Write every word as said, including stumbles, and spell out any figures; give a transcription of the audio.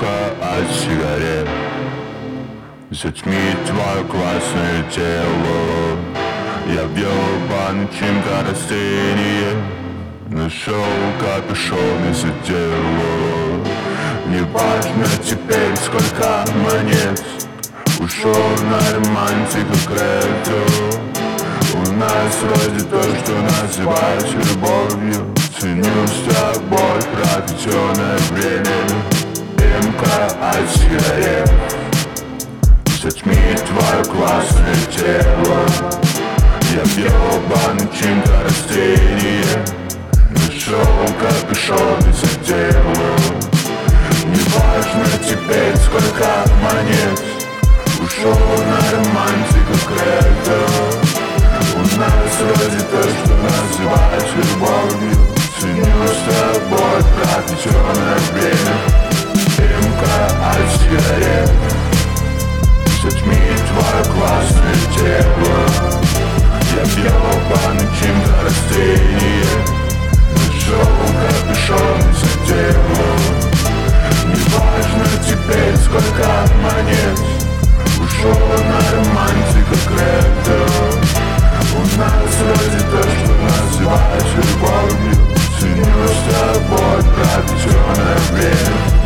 от сигарет. Затьми твое классное тело. Я в ёбанчинка растение. Нашел капюшон и задел. Не важно теперь сколько монет. Ушел на романтику кредо. У нас вроде то, что называть любовью. Ценю с тобой проведенное время. Дымка от сигарет. Затьми твое классное тело. Я в ёбанчинка растение. Нашел капюшон и задел. Не важно теперь сколько монет. Ушел на романтику кредо. У нас вроде то, что называть любовью. Ценю с тобой проведенное время. Дымка от сигарет. Затьми твое классное тело. Я в ёбанчинка растение. Нашел капюшон и задел. Не важно теперь сколько монет. Ушел на романтику кредо. У нас вроде то, что называть любовью. Ценю с тобой проведенное время.